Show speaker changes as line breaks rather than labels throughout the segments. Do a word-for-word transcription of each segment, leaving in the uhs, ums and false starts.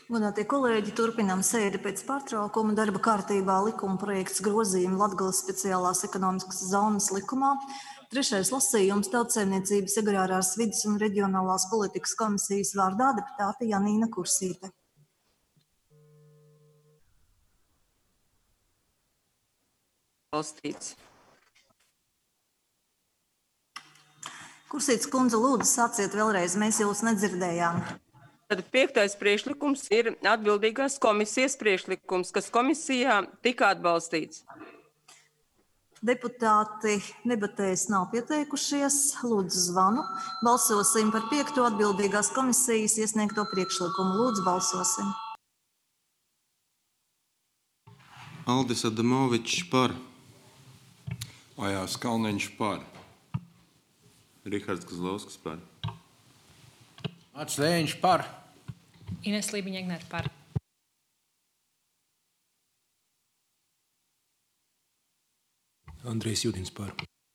Godātie kolēģi, turpinām sēdi pēc pārtraukuma. Darba kārtībā likuma projekts grozījumi Latgales speciālās ekonomiskas zonas likumā. Trešais lasījums Tautsaimniecības, agrārās vides un reģionālās politikas komisijas vārdā deputāte Janīna Kursīte.
Balstīts.
Kursītes kundze, lūdzu, sāciet vēlreiz, mēs jūs nedzirdējām.
Tad piektais priekšlikums ir atbildīgās komisijas priekšlikums, kas komisijā tika atbalstīts.
Deputāti debatēs nav pieteikušies. Lūdzu, zvanu. Balsosim par piekto atbildīgās komisijas iesniegto priekšlikumu. Lūdzu, balsosim.
Aldis Adamovičs par.
Ojārs Kalniņš par.
Rihards Kozlovskis par.
Mats Lēņš par.
Ines Lībiņa-Egnere par.
Andrejs Judins par.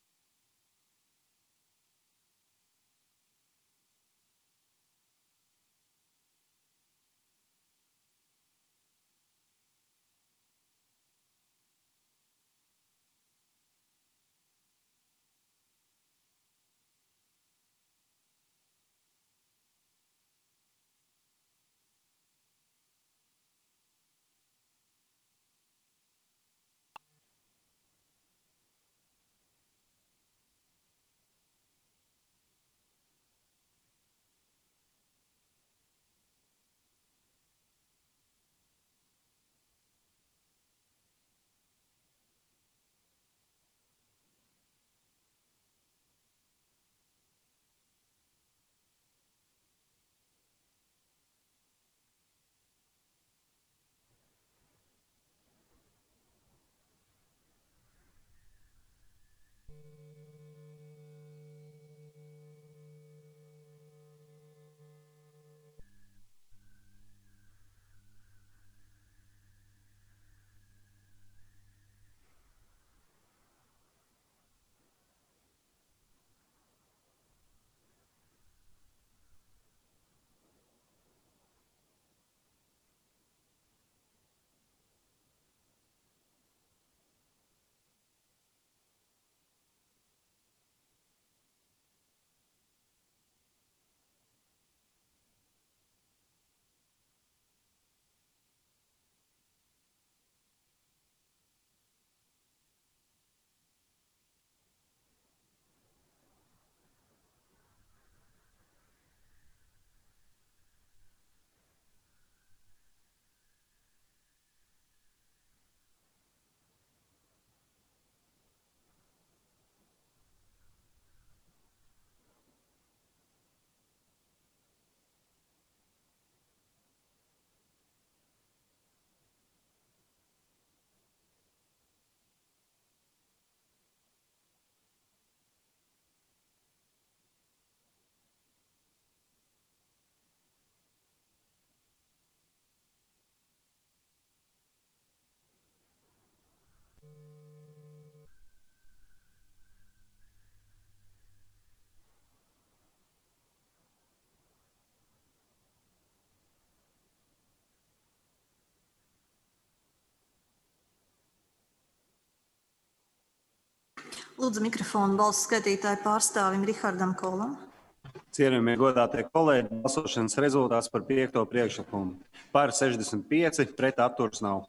Lūdzu, mikrofonu balsu skaitītāju pārstāvim Rihardam Kolam.
Cienījamie godātie kolēģi, balsošanas rezultāts par piekto priekšlikumu. Par sešdesmit pieci, pret atturas nav.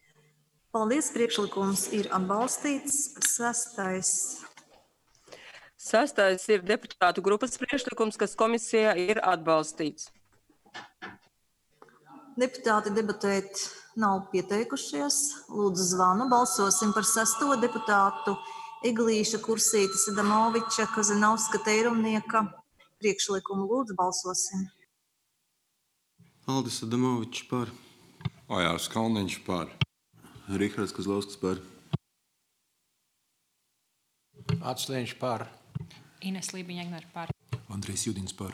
Paldies, priekšlikums ir atbalstīts. Sestais.
Sastais ir deputātu grupas priekšlikums, kas komisijā ir atbalstīts.
Deputāti debatēt nav pieteikušies. Lūdzu, zvanu. Balsosim par sesto deputātu Eglīša Kursītes, Adamoviča, Kazanovska, Teirumnieka priekšlikumu. Lūdzu, balsosim.
Aldis Adamovičs par.
Ojārs Kalniņš par.
Rihards Kozlovskis par.
Mats Lēņš par.
Ines Lībiņa-Egnere par.
Andrejs Judins par.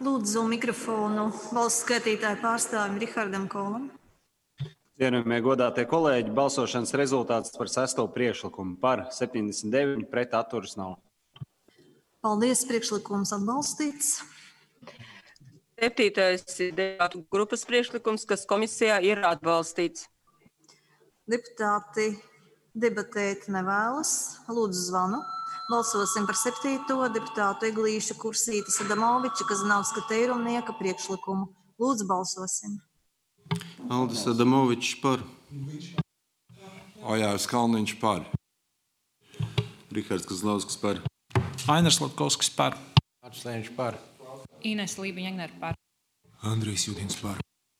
Lūdzu mikrofonu balsu skaitītāju pārstāvim Rihardam Kolam.
Cienījamie godātie kolēģi, balsošanas rezultāts par sesto priekšlikumu par septiņdesmit deviņi pret atturas nav.
Paldies, priekšlikums atbalstīts.
Septītais ir deputātu grupas priekšlikums, kas komisijā ir atbalstīts.
Deputāti debatēt nevēlas. Lūdzu zvanu. Balsosim par septīto deputātu Eglīša Kursītes Adamoviča Kazanovska Teirumnieka priekšlikumu. Lūdzu balsosim.
Aldis Adamovičs par.
Ojārs Kalniņš par.
Rihards Kazlauskas par.
Ainars Latkovskis par. Mārts Lēniņš par.
Ines Lībiņa-Egnere par.
Andrijs Judins par.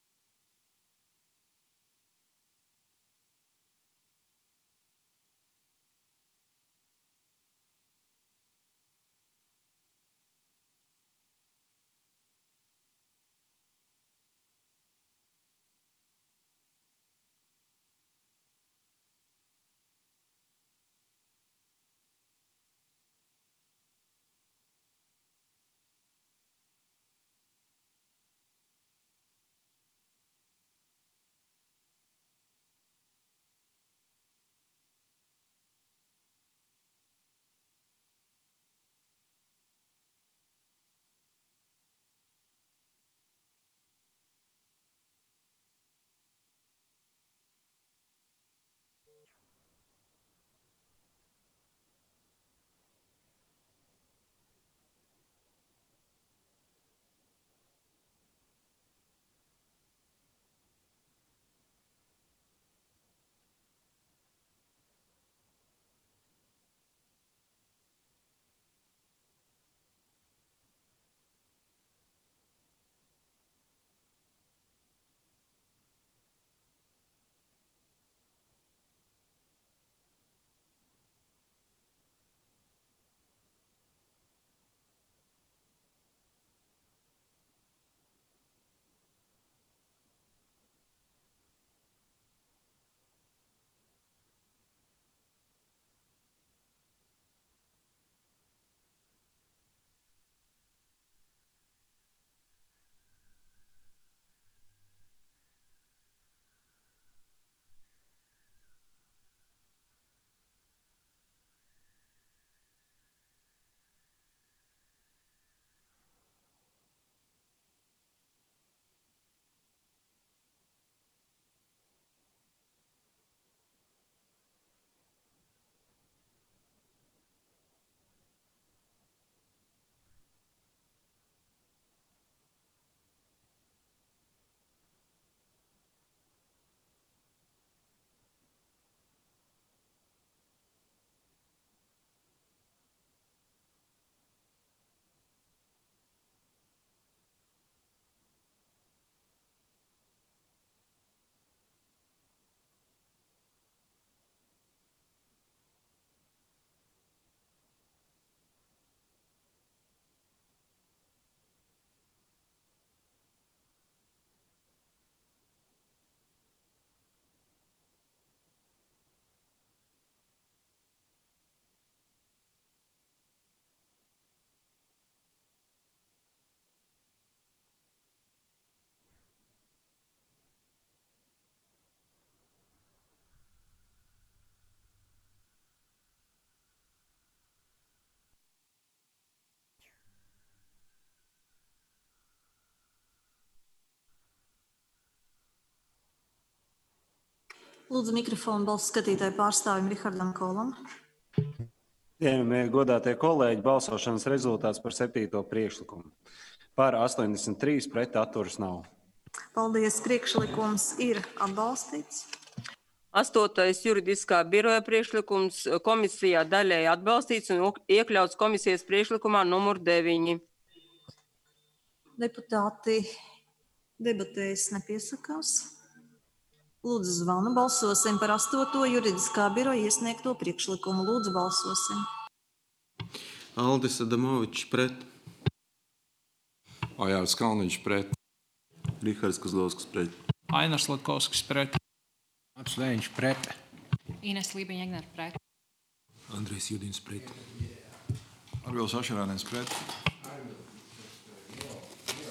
Lūdzu mikrofonu balsu skatītāju pārstāvim Rihardam Kolam.
Cienījamie godātie kolēģi, balsošanas rezultāts par septīto priekšlikumu. Par astoņdesmit trīs pret atturas nav.
Paldies, priekšlikums ir atbalstīts.
Astotais juridiskā biroja priekšlikums komisijā daļēji atbalstīts un iekļauts komisijas priekšlikumā numur deviņi.
Deputāti debatēs nepiesakās. Lūdzu zvanu, balsosim par astoto juridiskā biroja iesniegto priekšlikumu. Lūdzu balsosim.
Aldis Adamovičs pret.
Ojārs Kalniņš pret.
Rihards Kazlauskas pret.
Ainars Latkovskis pret. Mārts Lēniņš pret.
Ines Lībiņa-Egnere pret.
Andrijs Judins pret.
Arvils Ašerānens pret.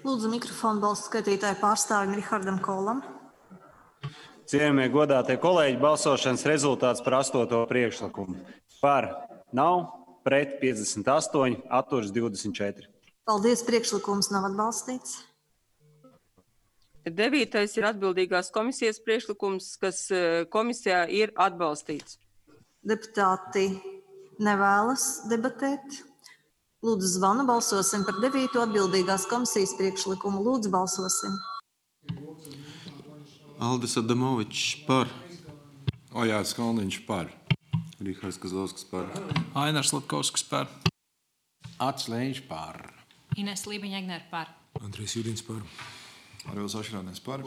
Lūdzu mikrofonu balsu skaitītāju pārstāvim Rihardam Kolam.
Cienījamie godātie kolēģi, balsošanas rezultāts par astoto priekšlikumu. Par nav, pret piecdesmit astoņi, atturas divdesmit četri.
Paldies, priekšlikums nav atbalstīts.
Devītais ir atbildīgās komisijas priekšlikums, kas eh, komisijā ir atbalstīts.
Deputāti nevēlas debatēt. Lūdzu zvanu, balsosim par devīto atbildīgās komisijas priekšlikumu. Lūdzu balsosim.
Aldis Adamovičs par.
Ojārs Kalniņš par.
Rihards Kazlauskas par.
Ainars Latkovskis par.
Atslēņš par.
Ines Lībiņa-Egner par.
Andrejs Judins par.
Arvils Ašrānēs par.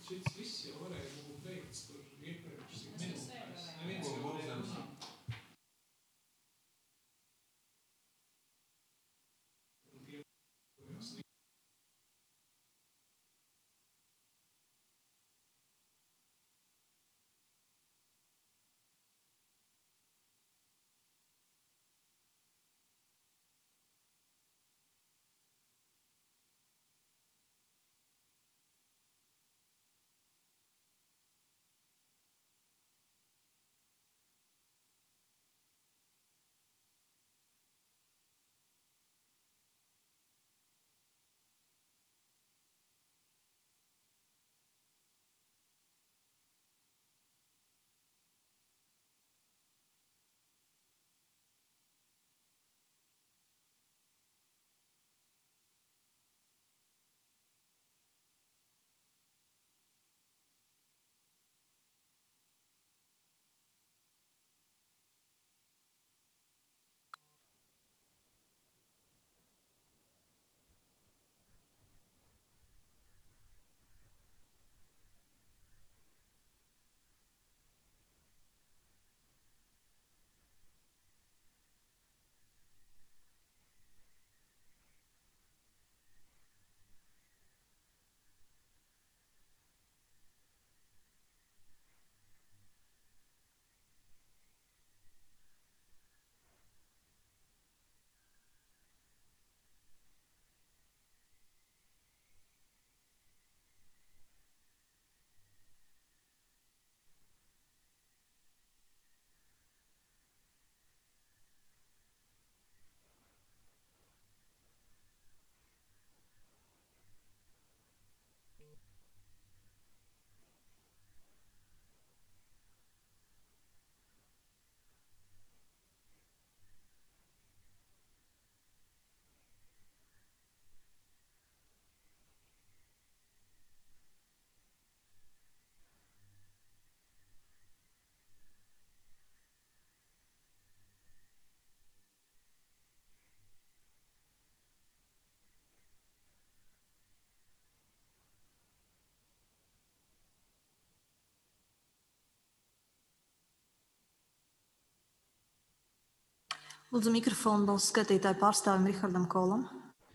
Lūdzu mikrofonu balsu skaitītāju pārstāvim Rihardam Kolam.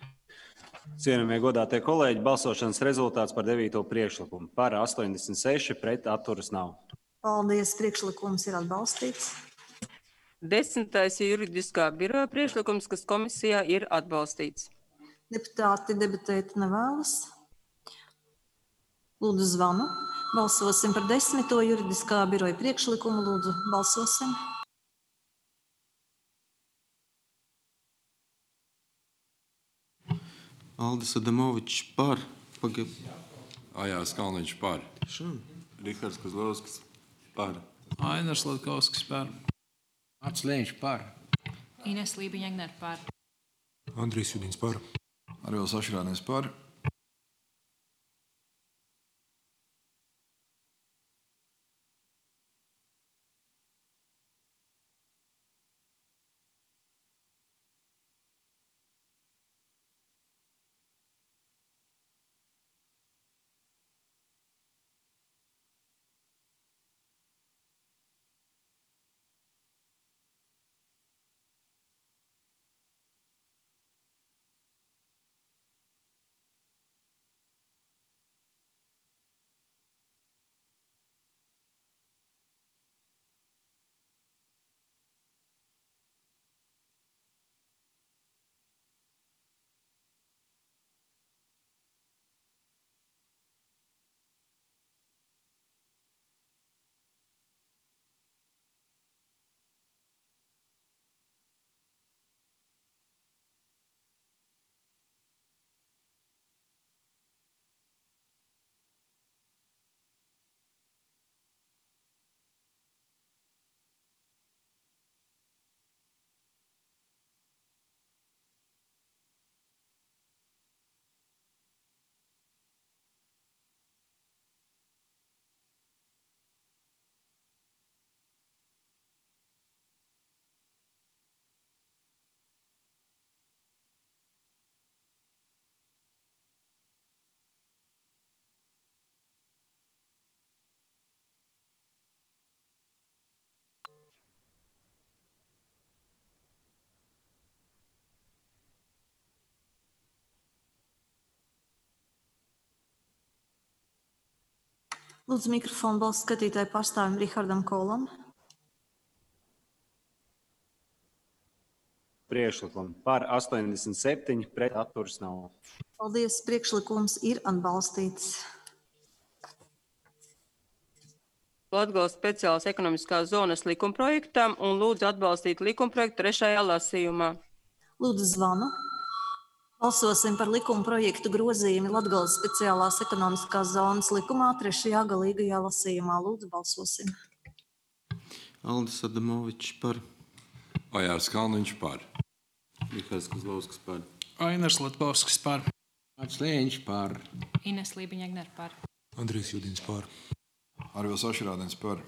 Cienījamie godātie kolēģi, balsošanas rezultāts par devīto priekšlikumu. Par astoņdesmit seši, pret atturas nav.
Paldies, priekšlikums ir atbalstīts.
Desmitais ir juridiskā biroja priekšlikums, kas komisijā ir atbalstīts.
Deputāti debatēt nevēlas. Lūdzu zvanu. Balsosim par desmito juridiskā biroja priekšlikumu. Lūdzu balsosim.
Aldis Adamovičs par. Pagab...
Ojārs Kalniņš par.
Šan. Rihards Kazlauskas par.
Ainars Latkovskis par.
Atslēņš par.
Ines Lībiņa-Egner par.
Andrejs Judins par.
Arvils Ašrānēs par.
Lūdzu mikrofonu balsu skatītāju pārstāvim Rihardam Kolam.
Priekšlikumu par astoņdesmit septiņi, pret atturas nav.
Paldies, priekšlikums ir atbalstīts.
Latgales speciālās ekonomiskās zonas likumprojektam un lūdzu atbalstīt likumprojektu trešajā lasījumā.
Lūdzu zvanu. Balsosim par likuma projektu grozījumu Latgales speciālās ekonomiskās zonas likumā trešajā galīgajā lasījumā. Lūdzu balsosim.
Aldis Adamovičs par.
Ajārs Kalniņš par.
Rihards Kozlovskis par.
Ainars Latkovskis par.
Mats Lēņš par.
Ines Lībiņa-Egner par.
Andrejs Judins par.
Arvils Ašrādens par.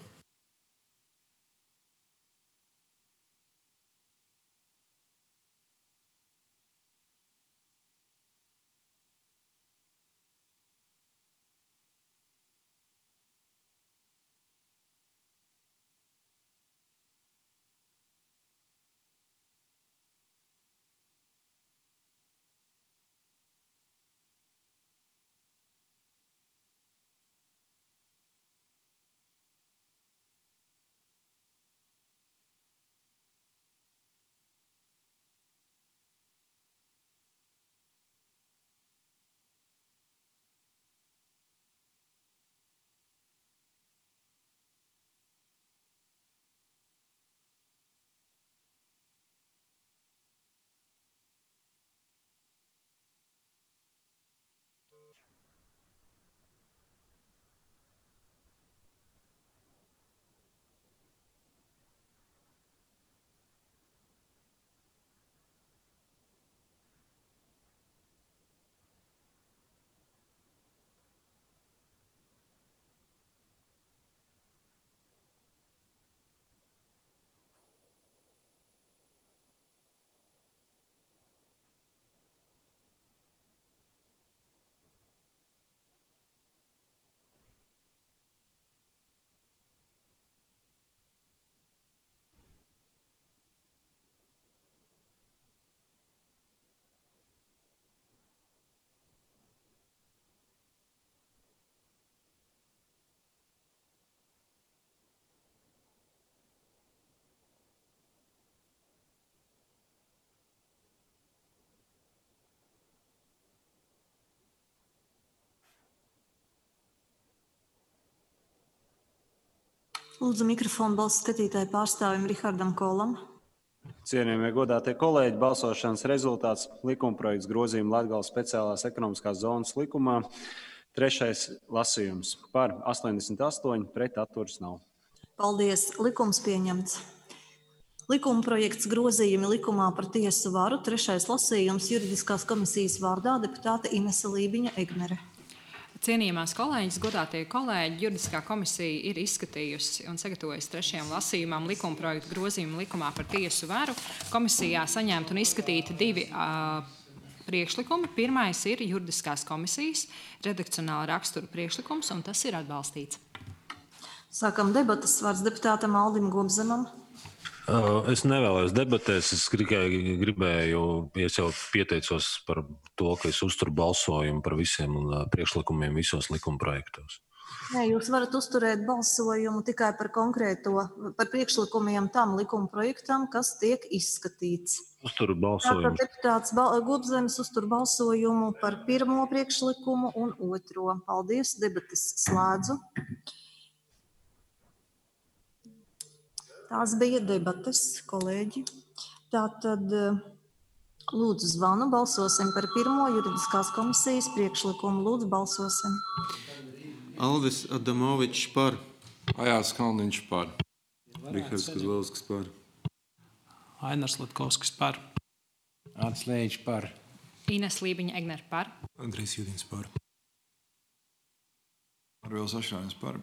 Lūdzu mikrofonu balsu skatītāju pārstāvim Rihardam Kolam.
Cienījamie godātie kolēģi, balsošanas rezultāts likumprojekts grozījuma Latgales speciālās ekonomiskās zonas likumā. Trešais lasījums par astoņdesmit astoņi, pret atturas nav.
Paldies, likums pieņemts. Likuma projekts grozījumi likumā par tiesu varu. Trešais lasījums juridiskās komisijas vārdā deputāte Inese Lībiņa-Egnere.
Cienījamās kolēģis, godātie kolēģi, juridiskā komisija ir izskatījusi un sagatavojusi trešajam lasījumam likumprojektu grozījumu likumā par tiesu varu. Komisijā saņemti un izskatīti divi uh, priekšlikumi. Pirmais ir juridiskās komisijas redakcionāla rakstura priekšlikums, un tas ir atbalstīts.
Sākam debatas. Vārds deputātam Aldim Gobzemam.
Es nevēlos debatēs, es tikai gribēju, es jau pieteicos par to, ka es uzturu balsojumu par visiem priekšlikumiem visos likumprojektos.
Nē, jūs varat uzturēt balsojumu tikai par konkrēto, par priekšlikumiem tam likumprojektam, kas tiek izskatīts.
Uzturu balsojumu.
Tātad deputāts Gobzems uztur balsojumu par pirmo priekšlikumu un otro. Paldies, debatas slēdzu. Tās bija debates, kolēģi. Tātad lūdzu zvanu, balsosim par pirmo juridiskās komisijas priekšlikumu. Lūdzu balsosim.
Aldis Adamovičs par.
Ajārs Kalniņš par.
Rihards Kozlovskis par.
Ainars Latkovskis par.
Mats Lēņš par.
Ines Lībiņa-Egner par.
Andrejs Judins par.
Arvils Ašrādens par.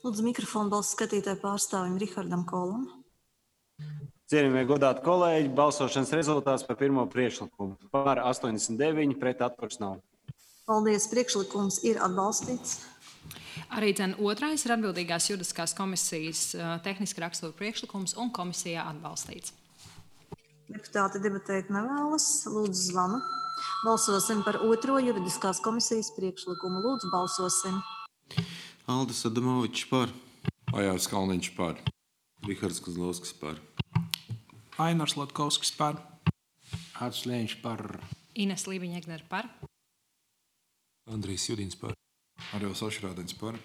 Lūdzu, mikrofonu balsu skatītāju pārstāvim Rihardam Kolam.
Cienījamie godāti kolēģi, balsošanas rezultāts par pirmo priekšlikumu. Par astoņdesmit deviņi, pret atturas nav.
Paldies, priekšlikums ir atbalstīts.
Arī dzen otrais ir atbildīgās juridiskās komisijas uh, tehniska rakstura priekšlikums un komisijā atbalstīts.
Deputāti debatēt nevēlas. Lūdzu, zvanu. Balsosim par otro juridiskās komisijas priekšlikumu. Lūdzu, balsosim.
Aldis Adamovičs par.
Ajārs Kalniņš par.
Rihards Kozlovskis par.
Ainars Latkovskis par.
Arts Lēņš par.
Ines Lībiņa-Egner par.
Andrijs Judins par.
Arvils Ašrādens par.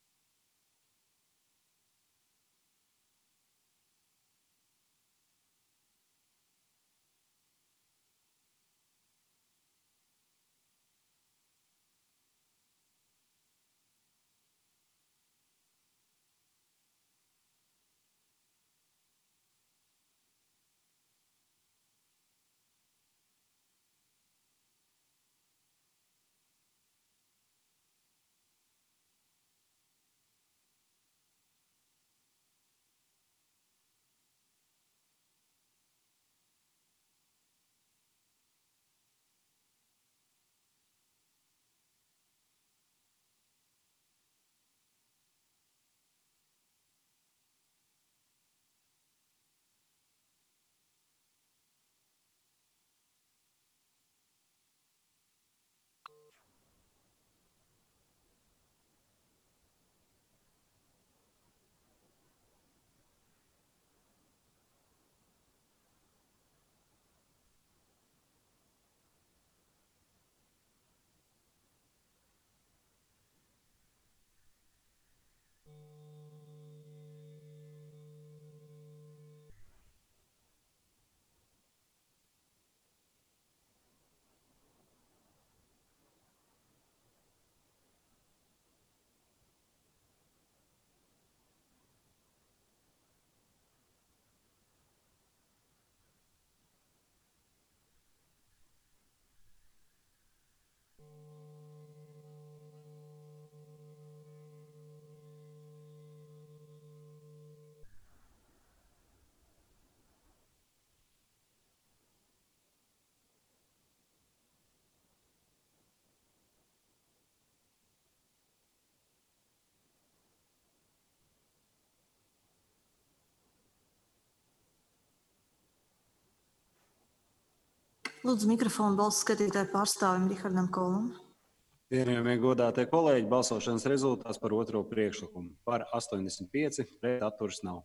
Lūdzu, mikrofonu balsu skatītāju pārstāvim Rihardam Kolam.
Cienījamie godātie kolēģi, balsošanas rezultāts par otro priekšlikumu. Par astoņdesmit pieci, pret atturas nav.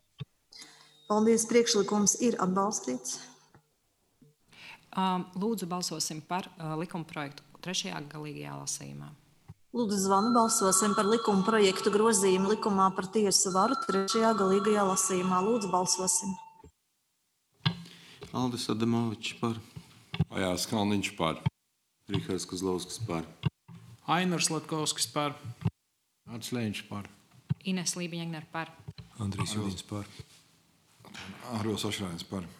Paldies, priekšlikums ir atbalstīts.
Um, Lūdzu, balsosim par uh, likuma projektu trešajā galīgajā lasījumā.
Lūdzu, zvanu balsosim par likuma projektu grozījumu likumā par tiesu varu trešajā galīgajā lasījumā. Lūdzu, balsosim.
Aldis Adamovičs par.
Ajārs Kalniņš par.
Rihards Kozlovskis par.
Ainars Latkovskis par.
Arts Lēņš par.
Ines Lībiņa-Egner par.
Andrijs Judins par.
Arvils Ašrādens par.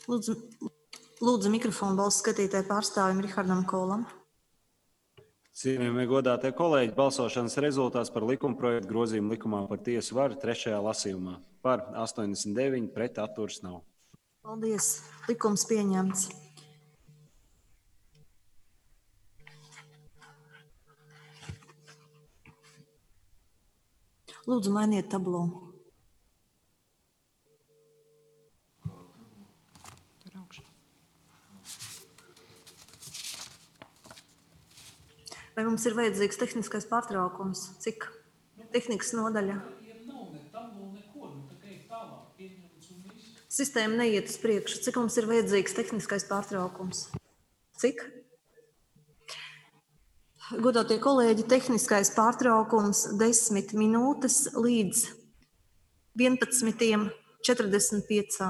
Lūdzu, lūdzu mikrofonu balsu skatītāju pārstāvim Rihardam Kolam.
Cienījamie godātie kolēģi, balsošanas rezultāts par likumprojektu grozījumu likumā par tiesu varu trešajā lasījumā. Par astoņdesmit deviņi, pret atturas nav.
Paldies. Likums pieņemts. Lūdzu, mainiet tablo.
Tur augšā.
Vai mums ir vajadzīgs tehniskais pārtraukums? Cik? Tehnikas nodaļa. Sistēma neiet uz priekšu. Cik mums ir vajadzīgs tehniskais pārtraukums? Cik? Godātie kolēģi, tehniskais pārtraukums desmit minūtes līdz vienpadsmit četrdesmit pieci.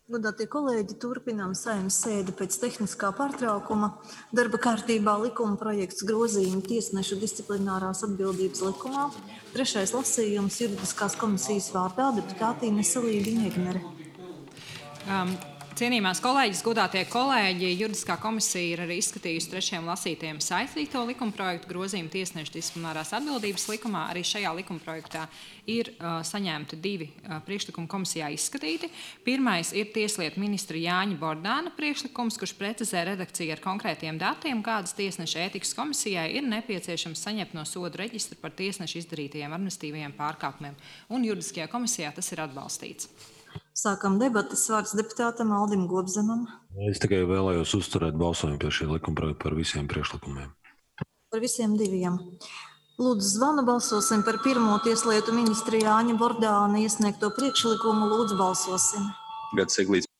Godātie kolēģi, turpinām Saeimas sēdi pēc tehniskā pārtraukuma. Darba kārtībā likuma projekts grozījumi tiesnešu disciplinārās atbildības likumā. Trešais lasījums juridiskās komisijas vārdā deputāte Inese Lībiņa-Egnere.
Um, Cienījamās kolēģis, godātie kolēģi, juridiskā komisija ir arī izskatījusi trešajam lasītiem saistīto likumprojektu grozījumu tiesnešu disciplinārās atbildības likumā. Arī šajā likumprojektā ir uh, saņemti divi uh, priekšlikumi komisijā izskatīti. Pirmais ir tieslietu ministra Jāņa Bordāna priekšlikums, kurš precizē redakciju ar konkrētiem datiem, kādas tiesneša ētikas komisijai ir nepieciešams saņemt no sodu reģistra par tiesnešu izdarītajiem administratīvajiem pārkāpumiem. Un juridiskajā komisijā tas ir atbalstīts.
Sākam debatas, vārds deputātam Aldim Gobzemam.
Es tikai vēlējos uzturēt balsojumu pie šī likumprojekta par visiem priekšlikumiem.
Par visiem diviem. Lūdzu, zvanu balsosim par pirmo tieslietu ministra Jāņa Bordāna iesniegto priekšlikumu. Lūdzu, balsosim.
Gads Eglīts.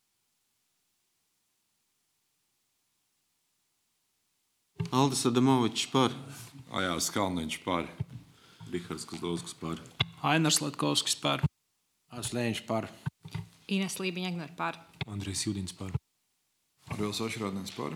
Aldis Adamovičs par.
Ajārs Kalniņš par.
Rihards Kozlovskis par.
Ainars Latkovskis par.
Ārts Lēniņš par.
Inese Lībiņa-Egnere par.
Andrejs Judins par.
Arvils Ašrādens par.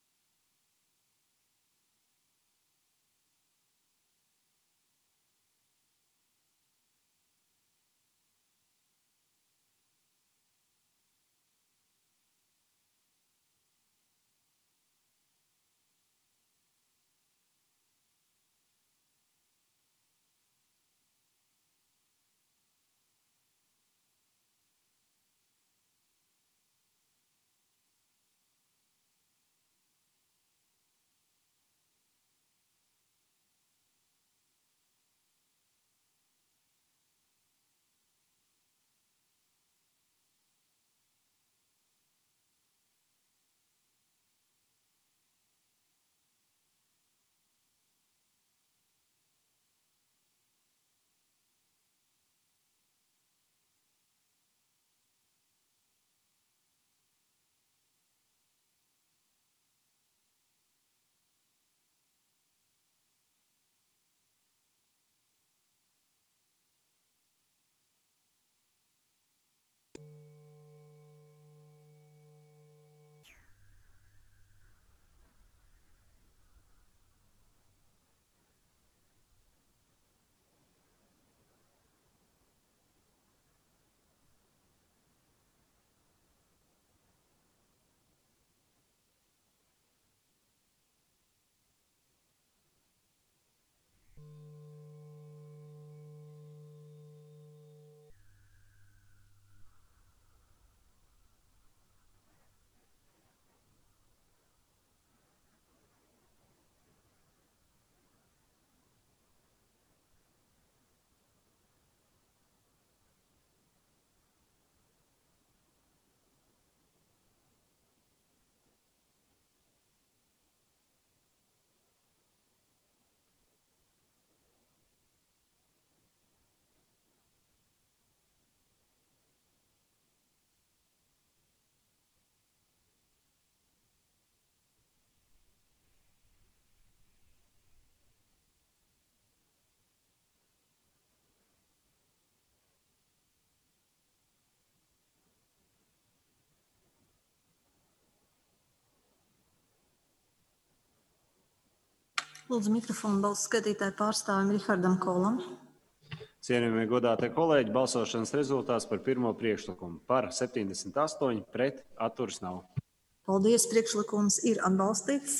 Lūdzu, mikrofonu balsu skaitītāju pārstāvim Rihardam Kolam.
Cienījamie godātie kolēģi, balsošanas rezultāts par pirmo priekšlikumu. Par septiņdesmit astoņi, pret atturas nav.
Paldies, priekšlikums ir atbalstīts.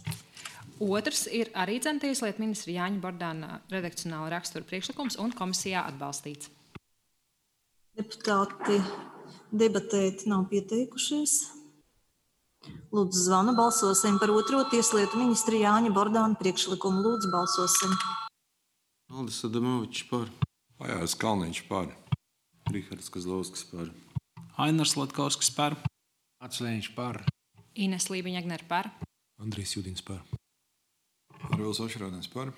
Otrs ir arī dzen tieslietu ministra Jāņa Bordāna redakcionāla rakstura priekšlikums un komisijā atbalstīts.
Deputāti debatēt nav pieteikušies. Lūdzu, zvanu balsosim par otro tieslietu ministra Jāņa Bordāna priekšlikumu. Lūdzu, balsosim.
Aldis Adamovičs par.
Ajārs Kalniņš par.
Rihards Kozlovskis par.
Ainars Latkovskis par.
Ārts Lēniņš par.
Inese Lībiņa-Egnere par.
Andrejs Judins par.
Arvils Ašrādens par.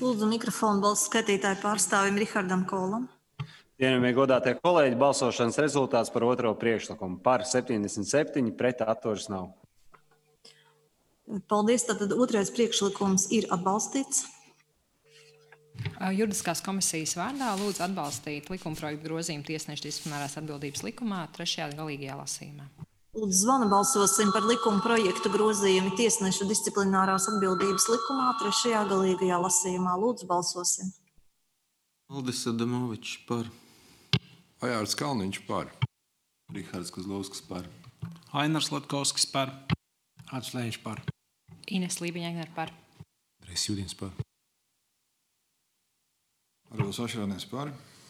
Lūdzu mikrofonu balsu skaitītāju pārstāvim Rihardam Kolam.
Cienījamie godātie kolēģi, balsošanas rezultāts par otro priekšlikumu. Par septiņdesmit septiņi, pret atturas nav.
Paldies, tātad otrais priekšlikums ir atbalstīts.
Juridiskās komisijas vārdā lūdzu atbalstīt likumprojektu grozījumu tiesnešu disciplinārās atbildības likumā trešajā galīgajā lasījumā.
Lūdzu zvanu balsosim par likuma projektu grozījumu tiesnešu disciplinārās atbildības likumā trešajā galīgajā lasījumā. Lūdzu balsosim.
Aldis Adamovičs par.
Ajārs Kalniņš par.
Rihards Kozlovskis par.
Ainars Latkovskis par.
Atslēņš par.
Ines Lībiņa par.
Andrejs Judins par.
Arvils Ošrādnieks par.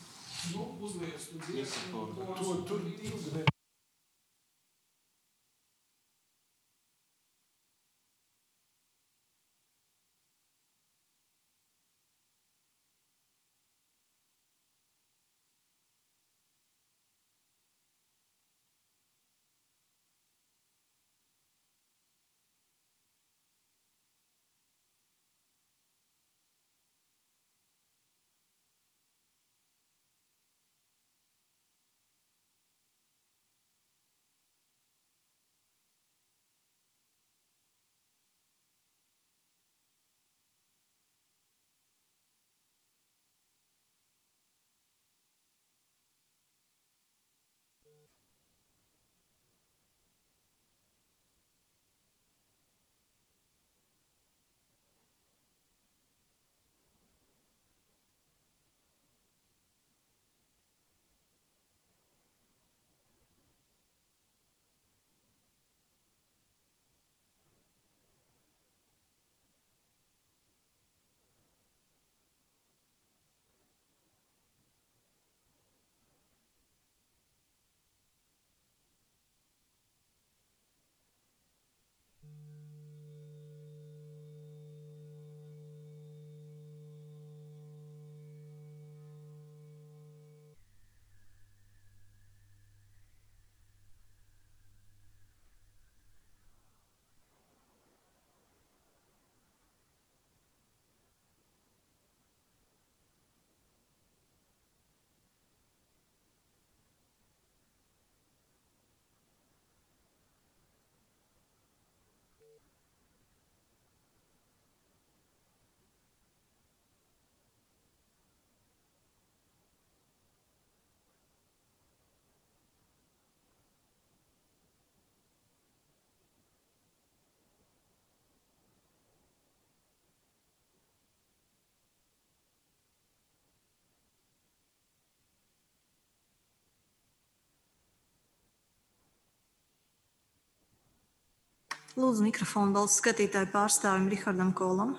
Lūdzu mikrofonu balsu skatītāju pārstāvim Rihardam Kolam.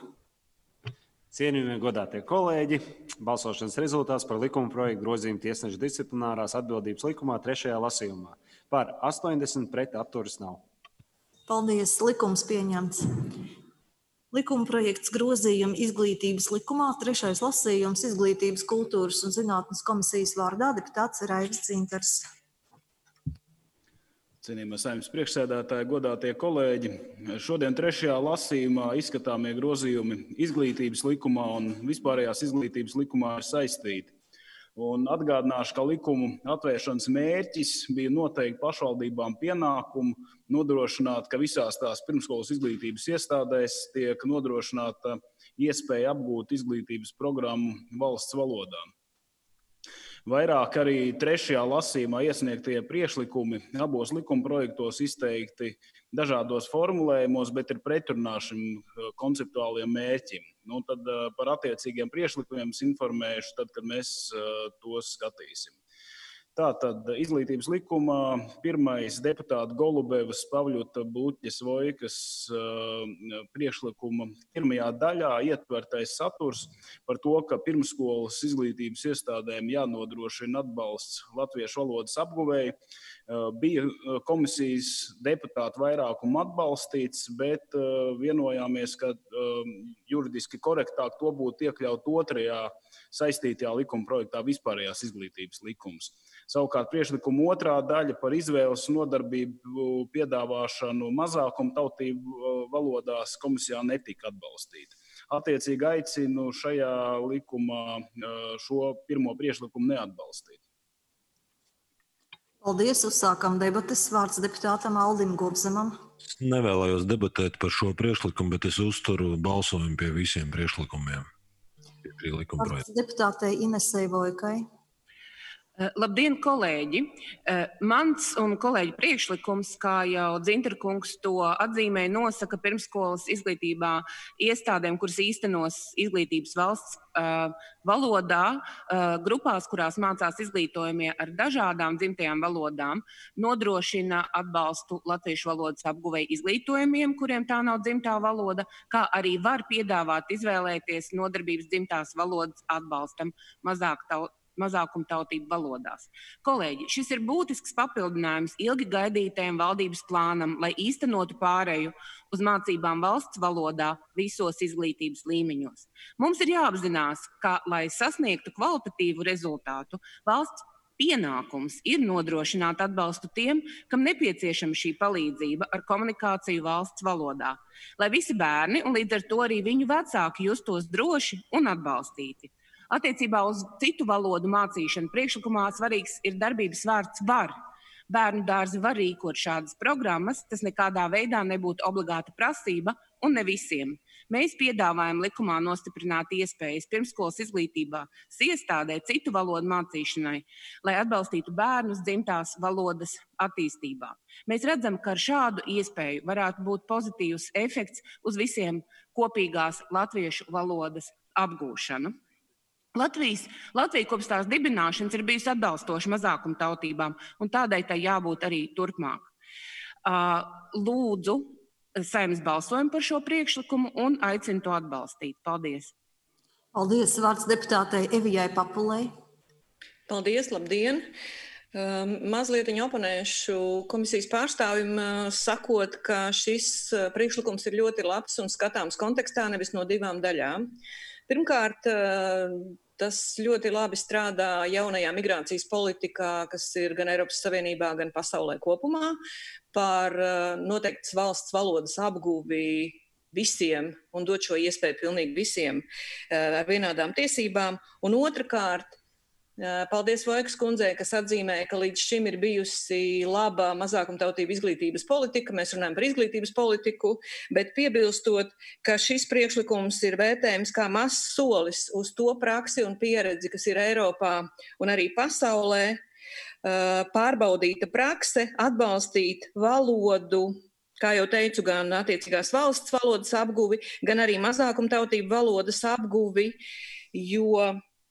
Cienījamie godātie kolēģi, balsošanas rezultāts par likuma projektu grozījumu tiesnešu disciplinārās atbildības likumā trešajā lasījumā. Par astoņdesmit, pret atturas nav.
Paldies, likums pieņemts. Likuma projekts grozījumu izglītības likumā trešais lasījums Izglītības, kultūras un zinātnes komisijas vārdā deputāts Raivis Dzintars.
Cienījamie Saeimas priekšsēdētāji, godātie kolēģi, šodien trešajā lasījumā izskatāmie grozījumi izglītības likumā un vispārējās izglītības likumā ir saistīti. Un atgādināšu, ka likumu atvēršanas mērķis bija noteikti pašvaldībām pienākumu nodrošināt, ka visās tās pirmskolas izglītības iestādēs tiek nodrošināta iespēja apgūt izglītības programmu valsts valodā. Vairāk arī trešajā lasījumā iesniegtie priekšlikumi abos likumprojektos izteikti dažādos formulējumos, bet ir pretrunā šim konceptuālajiem mērķim. Nu, tad par attiecīgiem priekšlikumiem informēšu tad, kad mēs tos skatīsim. Tātad izglītības likumā pirmais deputāta Golubevas, Pavļuta, Bluķes, Vojkas priekšlikuma pirmajā daļā ietvertais saturs par to, ka pirmskolas izglītības iestādēm jānodrošina atbalsts latviešu valodas apguvēji, bija komisijas deputātu vairākumu atbalstīts, bet vienojāmies, ka juridiski korektāk to būtu iekļaut otrajā saistītajā likuma projektā vispārējās izglītības likums. Savukārt priekšlikuma otrā daļa par izvēles nodarbību piedāvāšanu mazākumtautību valodās komisijā netika atbalstīta. Attiecīgi aicinu šajā likumā šo pirmo priekšlikumu neatbalstīt.
Paldies, uzsākam debates. Vārds deputātam Aldim Gobzemam.
Es nevēlējos debatēt par šo priekšlikumu, bet es uzturu balsojumu pie visiem priekšlikumiem. Pie šī likuma
Vārds
projekta.
deputātei Inesei Vojkai.
Labdien, kolēģi! Mans un kolēģi priekšlikums, kā jau Dzintarkungs to atzīmē, nosaka pirmskolas izglītībā iestādēm, kuras īstenos izglītības valsts uh, valodā, uh, grupās, kurās mācās izglītojumie ar dažādām dzimtajām valodām, nodrošina atbalstu latviešu valodas apguvei izglītojumiem, kuriem tā nav dzimtā valoda, kā arī var piedāvāt izvēlēties nodarbības dzimtās valodas atbalstam mazāk tautu. mazākumtautību valodās. Kolēģi, šis ir būtisks papildinājums ilgi gaidītajam valdības plānam, lai īstenotu pāreju uz mācībām valsts valodā visos izglītības līmeņos. Mums ir jāapzinās, ka, lai sasniegtu kvalitatīvu rezultātu, valsts pienākums ir nodrošināt atbalstu tiem, kam nepieciešama šī palīdzība ar komunikāciju valsts valodā, lai visi bērni un līdz ar to arī viņu vecāki justos droši un atbalstīti. Attiecībā uz citu valodu mācīšanu priekšlikumā svarīgs ir darbības vārds var. Bērnu dārzi var rīkot šādas programmas, tas nekādā veidā nebūtu obligāta prasība un ne visiem. Mēs piedāvājam likumā nostiprināt iespējas pirmskolas izglītībā iestādē citu valodu mācīšanai, lai atbalstītu bērnus dzimtās valodas attīstībā. Mēs redzam, ka ar šādu iespēju varētu būt pozitīvs efekts uz visiem kopīgās latviešu valodas apgūšanu. Latvijas, Latvija kopš tās dibināšanas ir bijusi atbalstoša mazākumtautībām, un tādai tai jābūt arī turpmāk. Lūdzu Saeimas balsojumu par šo priekšlikumu un aicinu to atbalstīt. Paldies!
Paldies, vārds deputātei Evijai Papulei.
Paldies, labdien! Mazliet viņa oponēšu komisijas pārstāvim, sakot, ka šis priekšlikums ir ļoti labs un skatāms kontekstā, nevis no divām daļām. Pirmkārt, tas ļoti labi strādā jaunajā migrācijas politikā, kas ir gan Eiropas Savienībā, gan pasaulē kopumā, par noteiktas valsts valodas apgūvi visiem un dot šo iespēju pilnīgi visiem ar vienādām tiesībām. Un otrkārt, paldies Vojkas kundzei, kas atzīmē, ka līdz šim ir bijusi laba mazākumtautību izglītības politika. Mēs runājam par izglītības politiku, bet piebilstot, ka šis priekšlikums ir vērtējums kā mazs solis uz to praksi un pieredzi, kas ir Eiropā un arī pasaulē, pārbaudīta prakse, atbalstīt valodu, kā jau teicu, gan attiecīgās valsts valodas apguvi, gan arī mazākumtautību valodas apguvi, jo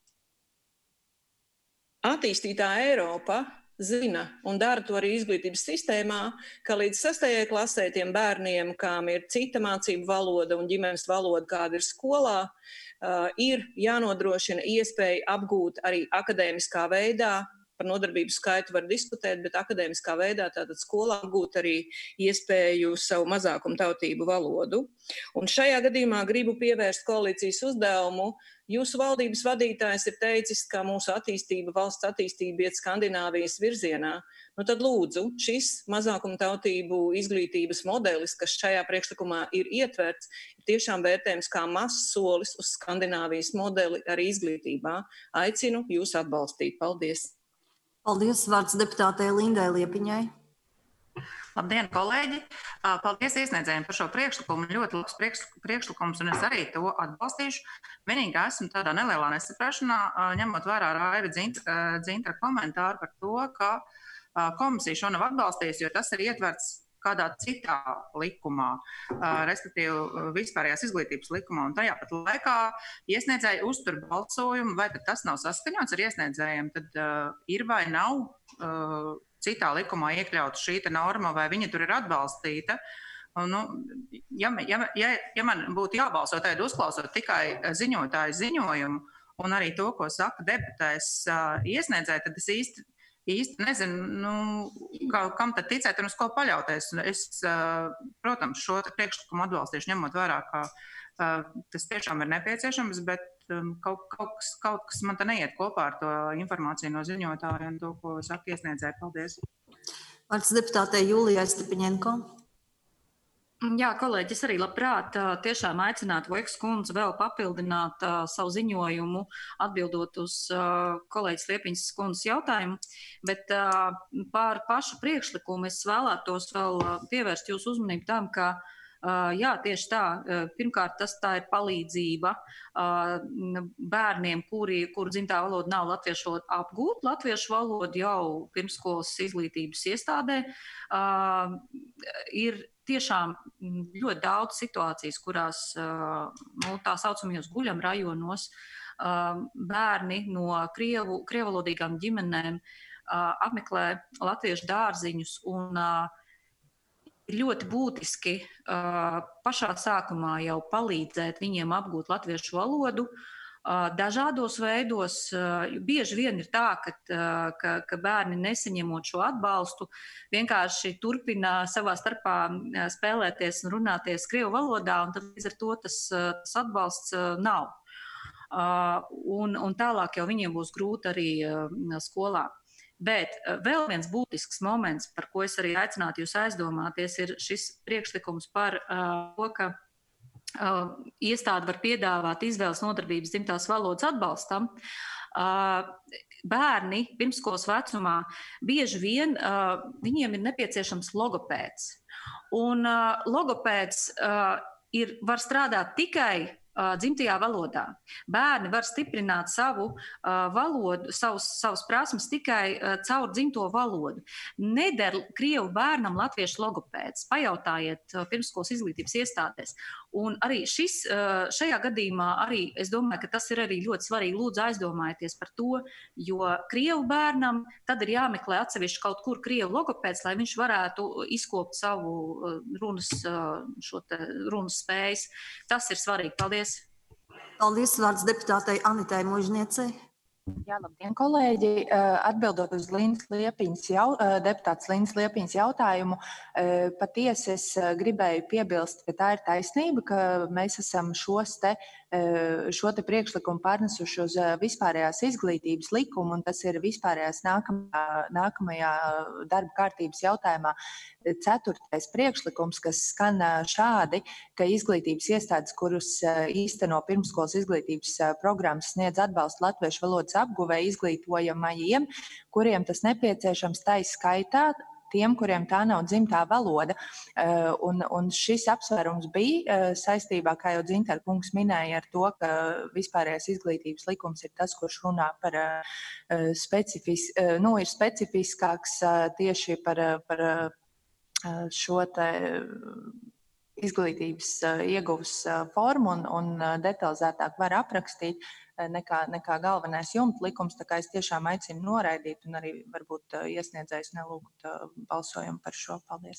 attīstītā Eiropa zina un dara to arī izglītības sistēmā, ka līdz sastajai klasē tiem bērniem, kām ir cita mācību valoda un ģimenes valoda, kāda ir skolā, uh, ir jānodrošina iespēja apgūt arī akadēmiskā veidā. Par nodarbību skaitu var diskutēt, bet akadēmiskā veidā tātad skolā apgūt arī iespēju savu mazākumtautību valodu. Un šajā gadījumā gribu pievērst koalīcijas uzdevumu. Jūsu valdības vadītājs ir teicis, ka mūsu attīstība, valsts attīstība iet Skandināvijas virzienā. Nu tad lūdzu, šis mazākumtautību izglītības modelis, kas šajā priekšlikumā ir ietverts, ir tiešām vērtējums kā mazs solis uz Skandināvijas modeli arī izglītībā. Aicinu jūs atbalstīt. Paldies!
Paldies, vārds deputātei Lindai Liepiņai.
Labdien, kolēģi! Paldies iesniedzējiem par šo priekšlikumu. Ļoti labs priekšlikums, un es arī to atbalstīšu. Vienīgi esmu tādā nelielā nesaprašanā, ņemot vērā Raiva Dzintara komentāru par to, ka komisija šo nav atbalstījusi, jo tas ir ietverts kādā citā likumā, respektīvi vispārējās izglītības likumā. Un tajā pat laikā iesniedzēji uztur balsojumu, vai tad tas nav saskaņots ar iesniedzējiem, tad uh, ir vai nav uh, citā likumā iekļauta šī norma, vai viņa tur ir atbalstīta. Un, nu, ja, ja, ja, ja man būtu jābalso tagad uzklausot tikai ziņotāju ziņojumu un arī to, ko saka debatēs uh, iesniedzēji, tad es īsti īsti nezinu, nu, kā, kam tad ticēt un uz ko paļauties. Es, protams, šo priekšlikumu atbalstīšu, ņemot vērā, ka tas tiešām ir nepieciešams, bet kaut, kaut, kas, kaut kas man te neiet kopā ar to informāciju no ziņotāja un to, ko saka iesniedzēji. Paldies.
Vārds deputātei Jūlijai Stipiņenko.
Jā, kolēģi, es arī labprāt tiešām aicinātu Voikas kundzi vēl papildināt uh, savu ziņojumu, atbildot uz uh, kolēģis Liepiņas kundzes jautājumu, bet uh, par pašu priekšlikumu es vēlētos vēl uh, pievērst jūsu uzmanību tam, ka uh, jā, tieši tā, uh, pirmkārt, tas tā ir palīdzība uh, bērniem, kuri, kuru dzimtā valoda nav latviešu valoda, apgūt latviešu valodu jau pirmskolas izglītības iestādē. Uh, ir tiešām ļoti daudz situācijas, kurās nu, tā saucamajos guļam rajonos bērni no krievu, krievalodīgām ģimenēm apmeklē latviešu dārziņus un ir ļoti būtiski pašā sākumā jau palīdzēt viņiem apgūt latviešu valodu. Dažādos veidos, bieži vien ir tā, ka, ka, ka bērni nesaņemot šo atbalstu, vienkārši turpina savā starpā spēlēties un runāties krievu valodā, un tad līdz ar to tas, tas atbalsts nav. Un, un tālāk jau viņiem būs grūti arī skolā. Bet vēl viens būtisks moments, par ko es arī aicinātu jūs aizdomāties, ir šis priekšlikums par to, ka Uh, iestāde var piedāvāt izvēles nodarbības dzimtās valodas atbalstam. Uh, bērni pirmskolas vecumā bieži vien uh, viņiem ir nepieciešams logopēds. Un uh, logopēds uh, ir, var strādāt tikai uh, dzimtajā valodā. Bērni var stiprināt savu uh, valodu, savus, savus prasmes tikai uh, caur dzimto valodu. Neder krievu bērnam latviešu logopēds. Pajautājiet uh, pirmskolas izglītības iestādēs. Un arī šis, šajā gadījumā arī, es domāju, ka tas ir arī ļoti svarīgi. Lūdzu, aizdomājieties par to, jo krievu bērnam tad ir jāmeklē atsevišķi kaut kur krievu logopēds, lai viņš varētu izkopt savu runas, šo te runas spējas. Tas ir svarīgi. Paldies!
Paldies, vārds deputātei Anitai Mužniecei.
Jā, labdien, kolēģi! Atbildot uz Lindas Liepiņas jau, deputāts Lindas Liepiņas jautājumu, patiesi es gribēju piebilst, ka tā ir taisnība, ka mēs esam šos te, šo te priekšlikumu pārnesuši uz vispārējās izglītības likumu, un tas ir vispārējās nākamajā, nākamajā darba kārtības jautājumā ceturtais priekšlikums, kas skan šādi, ka izglītības iestādes, kurus īsteno pirmskolas izglītības programmas, sniedz atbalstu latviešu valodas apguvē izglītojamajiem, kuriem tas nepieciešams, tai skaitā tiem, kuriem tā nav dzimtā valoda. Un, un šis apsvērums bija saistībā, kā jau Dzintara kungs minēja, ar to, ka vispārējais izglītības likums ir tas, kurš runā par specifis, nu, ir specifiskāks tieši par, par šo te izglītības ieguvas formu un, un detalizētāk var aprakstīt nekā, nekā galvenais jumta likums. Tā kā es tiešām aicinu noraidīt un arī varbūt iesniedzējus nelūgt balsojumu par šo. Paldies.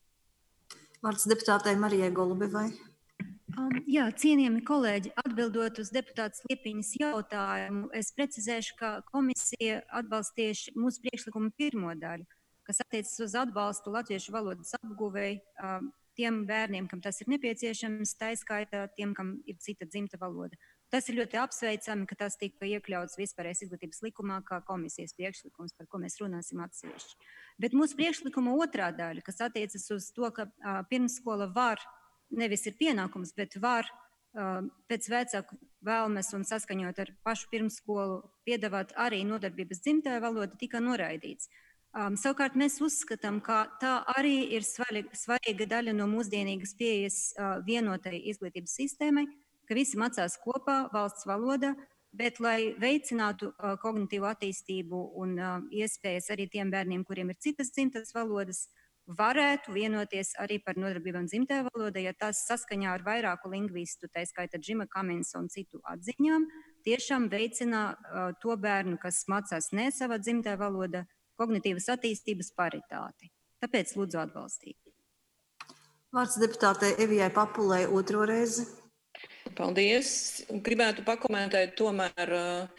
Vārds deputātei Marijai Golubevai.
Um, jā, cienījami kolēģi, atbildot uz deputātas Liepiņas jautājumu, es precizēšu, ka komisija atbalstījuši mūsu priekšlikumu pirmo daļu, kas attiecas uz atbalstu latviešu valodas apguvēji um, tiem bērniem, kam tas ir nepieciešams, tā izskaitā tiem, kam ir cita dzimta valoda. Tas ir ļoti apsveicami, ka tas tika iekļauts vispārējais izglītības likumā kā komisijas priekšlikums, par ko mēs runāsim atsevišķi. Bet mūsu priekšlikuma otrā daļa, kas attiecas uz to, ka uh, pirmsskola var, nevis ir pienākums, bet var uh, pēc vecāku vēlmes un saskaņot ar pašu pirmsskolu piedāvāt arī nodarbības dzimtajā valoda, tika noraidīts. Um, savukārt mēs uzskatām, ka tā arī ir svarīga, svarīga daļa no mūsdienīgas pieejas uh, vienotai izglītības sistēmai, ka visi mācās kopā valsts valodā, bet lai veicinātu uh, kognitīvu attīstību un uh, iespējas arī tiem bērniem, kuriem ir citas dzimtas valodas, varētu vienoties arī par nodarbībām dzimtajā valodā, ja tas saskaņā ar vairāku lingvistu, tā skaitā Džima Kaminsa un citu atziņām, tiešām veicina uh, to bērnu, kas mācās ne savā dzimtajā valodā, kognitīvas attīstības paritāti. Tāpēc lūdzu atbalstīt.
Vārds deputātei Evijai Papulei otro reizi.
Paldies. Gribētu pakomentēt tomēr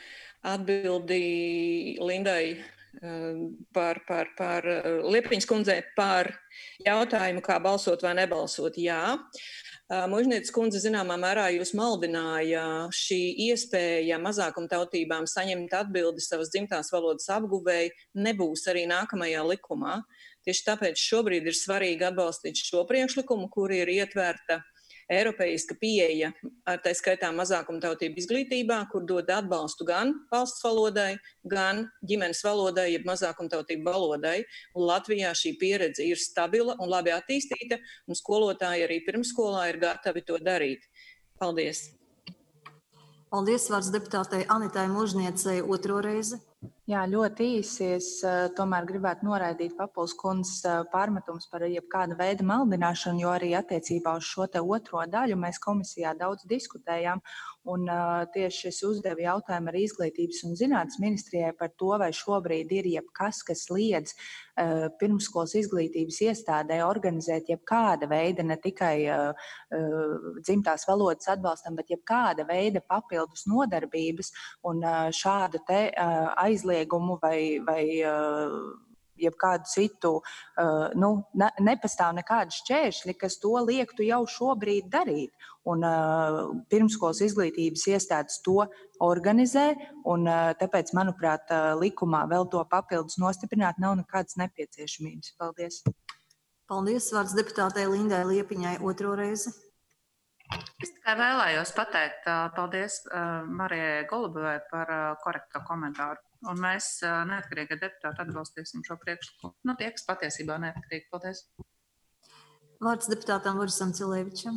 atbildi Lindai par, par, par Liepiņas kundzei par jautājumu, kā balsot vai nebalsot. Jā. Mužnieces kundze zināmā mērā jūs maldināja šī iespēja mazākumtautībām saņemt atbildi savas dzimtās valodas apguvēji nebūs arī nākamajā likumā. Tieši tāpēc šobrīd ir svarīgi atbalstīt šo priekšlikumu, kur ir ietverta eiropeiska pieeja, ar tā skaitā mazākumtautību izglītībā, kur dod atbalstu gan valsts valodai, gan ģimenes valodai, jeb mazākumtautību valodai. Un Latvijā šī pieredze ir stabila un labi attīstīta, un skolotāji arī pirmsskolā ir gatavi to darīt. Paldies!
Paldies, vārds deputātei Anitai Mužniecei otro reizi.
Jā, ļoti īsi. Es uh, tomēr gribētu noraidīt Papuls kundzes uh, pārmetums par jebkāda veida maldināšanu, jo arī attiecībā uz šo te otro daļu mēs komisijā daudz diskutējām. Un uh, tieši es uzdevu jautājumu arī izglītības un zinātnes ministrijai par to, vai šobrīd ir jebkas, kas liedz uh, pirmsskolas izglītības iestādē organizēt jebkāda veida, ne tikai uh, uh, dzimtās valodas atbalstam, bet jebkāda veida papildus nodarbības un uh, šādu te uh, aizliegumu vai, vai uh, jebkādu citu, uh, nu, ne, nepastāv nekādi šķēršļi, kas to liektu jau šobrīd darīt. Un uh, pirmskolas izglītības iestādes to organizē, un uh, tāpēc, manuprāt, uh, likumā vēl to papildus nostiprināt nav nekādas nepieciešamības. Paldies.
Paldies, vārds deputātei Lindai Liepiņai otro reizi.
Es tikai vēlējos pateikt paldies Marijai Golubovai par korekto komentāru. Un mēs neatkarīgi deputāti atbalstīsim šo priekšlikumu. Nu, tie, kas patiesībā neatkarīgi. Paldies.
Vārds deputātam Borisam Cilēvičam.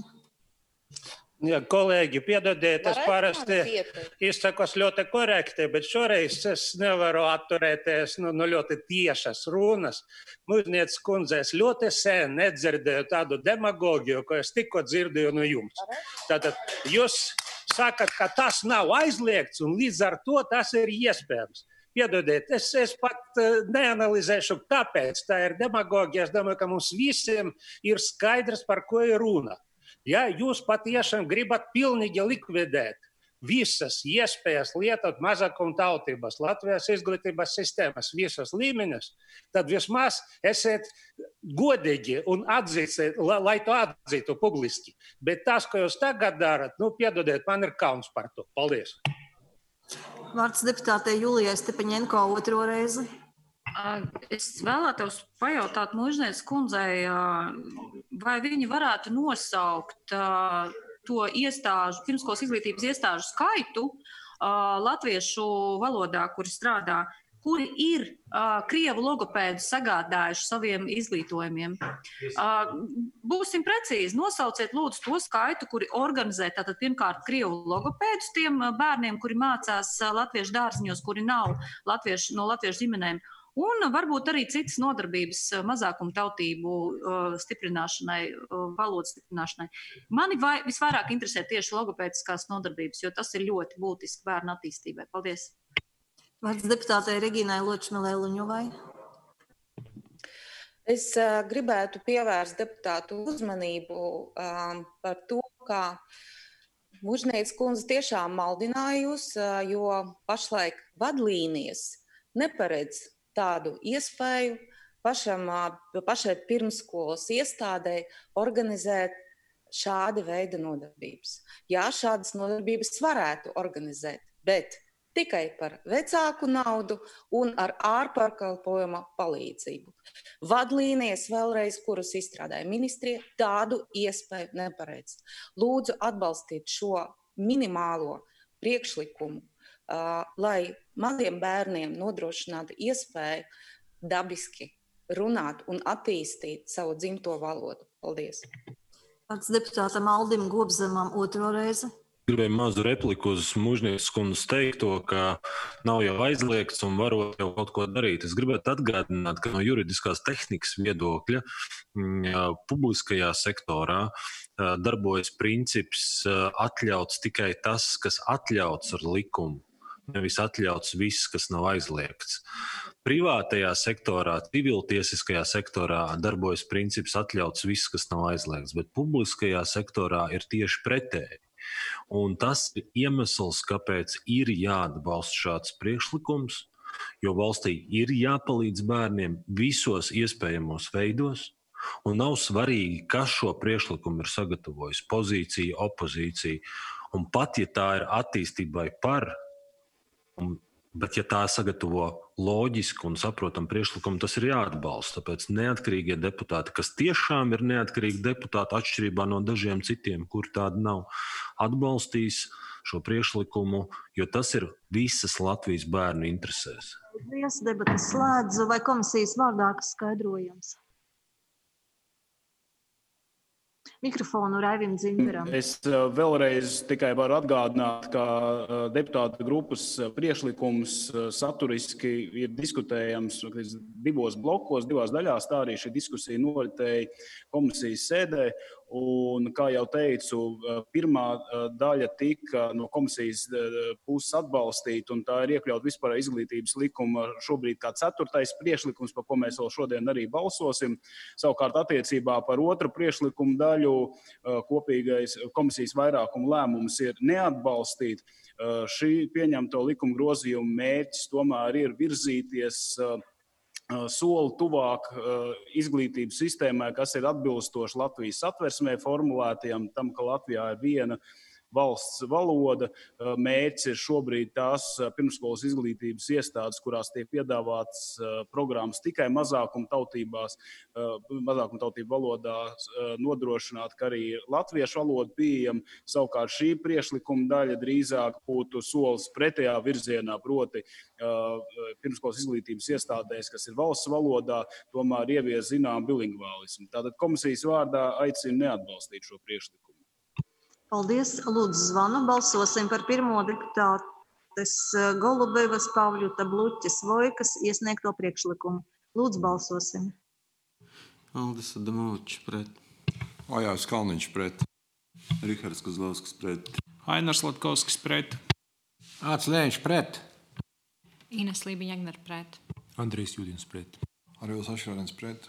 Ja, kolēģi, piedodiet, es parasti izsakos ļoti korekti, bet šoreiz es nevaru atturēties no, no ļoti tiešas runas. Mužnieces kundze, es ļoti sen nedzirdēju tādu demagogiju, ko es tikko dzirdēju no jums. Tātad jūs sakat, ka tas nav aizliegts un līdz ar to tas ir iespējams. Piedodiet, es, es pat neanalizēšu, kāpēc tā ir demagogija. Es domāju, ka mums visiem ir skaidrs, par ko ir runa. Ja jūs patiešām gribat pilnīgi likvidēt visas iespējas lietot mazākumtautības Latvijas izglītības sistēmas visos līmeņos, tad vismaz esiet godīgi un atzīsiet, lai to atzītu publiski. Bet tas, ko jūs tagad darat, nu, piedodiet, man ir kauns par to. Paldies.
Vārds deputātei Julijai Stepaņenko otro reizi.
Es vēlētos pajautāt Mužnieces kundzei, vai viņi varētu nosaukt to iestāžu, pirmskolas izglītības iestāžu skaitu latviešu valodā, kuri strādā, kuri ir krievu logopēdu sagādājuši saviem izglītojumiem. Būsim precīzi, nosauciet lūdzu to skaitu, kuri organizē tātad pirmkārt krievu logopēdus tiem bērniem, kuri mācās latviešu dārziņos, kuri nav latviešu, no latviešu ģimenēm. Un varbūt arī citas nodarbības mazākumtautību uh, stiprināšanai, uh, valodas stiprināšanai. Mani vai, visvairāk interesē tieši logopēdiskās nodarbības, jo tas ir ļoti būtiski bērnu attīstībai. Paldies.
Vārds deputātei Reginai Ločmilē Luņuvai.
Es uh, gribētu pievērst deputātu uzmanību um, par to, kā Mužnieces kundze tiešām maldinājusi, uh, jo pašlaik vadlīnijas neparedz tādu iespēju pašam, pašai pirmskolas iestādei organizēt šāda veida nodarbības. Jā, šādas nodarbības varētu organizēt, bet tikai par vecāku naudu un ar ārpakalpojuma palīdzību. Vadlīnijas vēlreiz, kuras izstrādāja ministrija, tādu iespēju neparedz. Lūdzu atbalstīt šo minimālo priekšlikumu, Uh, lai maziem bērniem nodrošinātu iespēju dabiski runāt un attīstīt savu dzimto valodu. Paldies.
Vārds deputātam Aldim Gobzemam otro reizi.
Gribēju mazu repliku uz Mužnieces kundzes teikto, ka nav jau aizliegts un varot jau kaut ko darīt. Es gribētu atgādināt, ka no juridiskās tehnikas viedokļa jā, publiskajā sektorā darbojas princips atļauts tikai tas, kas atļauts ar likumu. Nevis atļauts viss, kas nav aizliegts. Privātajā sektorā, civiltiesiskajā sektorā darbojas princips atļauts viss, kas nav aizliegts, bet publiskajā sektorā ir tieši pretēji. Un tas ir iemesls, kāpēc ir jāatbalsta šāds priekšlikums, jo valstī ir jāpalīdz bērniem visos iespējamos veidos, un nav svarīgi, kas šo priekšlikumu ir sagatavojis, pozīcija, opozīcija, un pat ja tā ir attīstībai par, un Bet, ja tā sagatavo loģisku un saprotamu priekšlikumu, tas ir jāatbalsta. Tāpēc neatkarīgie deputāti, kas tiešām ir neatkarīgi deputāti, atšķirībā no dažiem citiem, kuri tādi nav, atbalstīs šo priekšlikumu, jo tas ir visas Latvijas bērnu interesēs.
Paldies, debatas slēdzu. Vai komisijas vārdā kas skaidrojams? Mikrofonu Raivim Dzimperam.
Es vēlreiz tikai varu atgādināt, ka deputātu grupas priekšlikums saturiski ir diskutējams divos blokos, divās daļās. Tā arī šī diskusija noritēja komisijas sēdē. Un, kā jau teicu, pirmā daļa tika no komisijas puses atbalstīta, un tā ir iekļauta vispār izglītības likuma šobrīd kā ceturtais priekšlikums, par ko mēs vēl šodien arī balsosim. Savukārt attiecībā par otru priekšlikumu daļu kopīgais komisijas vairākuma lēmums ir neatbalstīt. Šī pieņemto likuma grozījumu mērķis tomēr ir virzīties soli tuvāk izglītības sistēmai, kas ir atbilstoši Latvijas satversmē formulētajam, tam, ka Latvijā ir viena valsts valoda. Mērķis ir šobrīd tās pirmsskolas izglītības iestādes, kurās tiek piedāvātas programmas tikai mazākumtautībās, mazākumtautību valodā nodrošināt, ka arī latviešu valoda pieejama. Savukārt šī priekšlikuma daļa drīzāk būtu solis pretējā virzienā, proti pirmsskolas izglītības iestādēs, kas ir valsts valodā, tomēr ievies zinām bilingvālismu. Tātad komisijas vārdā aicinu neatbalstīt šo priekšlikumu.
Paldies. Lūdzu, zvanu. Balsosim par pirmo deputātes Golubevas, Pavļuta, Bluķes, Vojkas iesniegto priekšlikumu. Lūdzu, balsosim.
Aldis Adamovičs pret.
Ojārs Kalniņš pret.
Rihards Kozlovskis pret.
Ainars Latkovskis pret.
Ācis Lēņš pret.
Ines Lībiņa-Egner pret.
Andrejs Judins pret.
Arvils Ašrādens pret.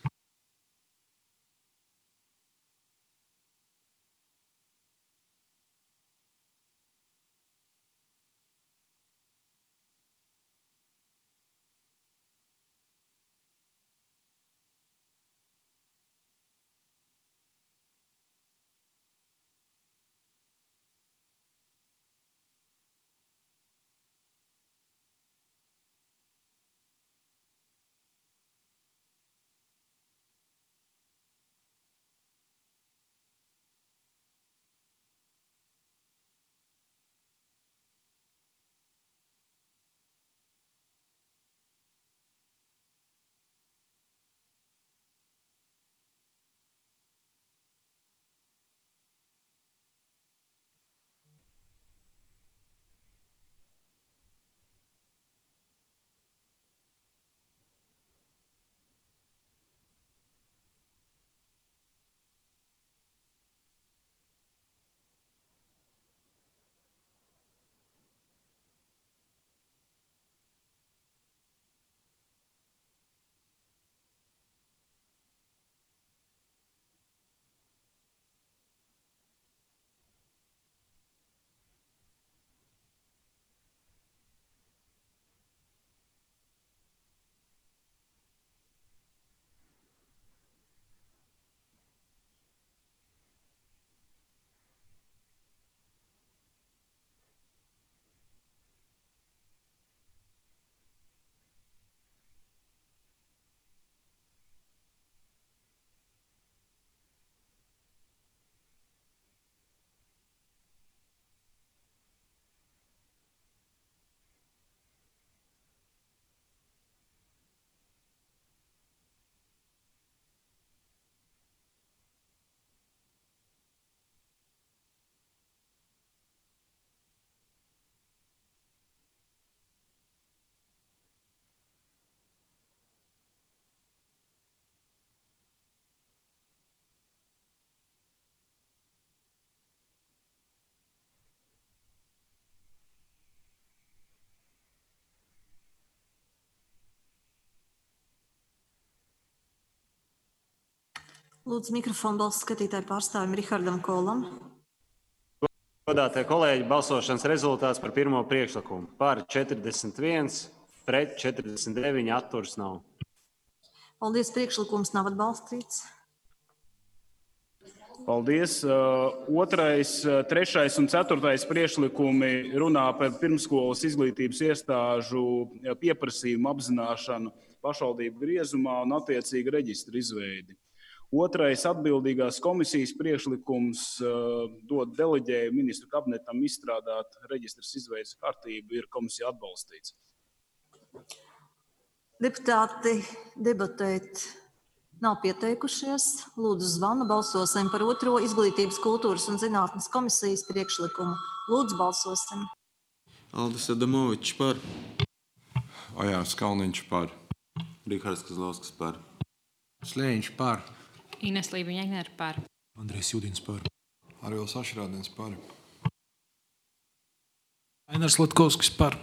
Lūdzu, mikrofonu balsu skatītāju pārstāvim Rihardam Kolam.
Godātie kolēģi, balsošanas rezultāts par pirmo priekšlikumu. Par četrdesmit viens, pret četrdesmit deviņi, atturas nav.
Paldies, priekšlikums nav atbalstīts.
Paldies. Otrais, trešais un ceturtais priekšlikumi runā par pirmsskolas izglītības iestāžu pieprasījumu apzināšanu pašvaldību griezumā un attiecīgi reģistra izveidi. Otrais atbildīgās komisijas priekšlikums dod deleģējumu ministru kabinetam izstrādāt reģistras izveides kārtību, ir komisija atbalstīts.
Deputāti debatēt nav pieteikušies. Lūdzu zvanu, balsosim par otro izglītības, kultūras un zinātnes komisijas priekšlikumu. Lūdzu, balsosim.
Aldis Adamovičs par.
Ojārs Kalniņš par.
Rihards Kazlauskas par.
Slēņš par.
Ines Lībiņa par.
Andrejs Judins par.
Arvils Ašrādens par.
Ainars Latkovskis par.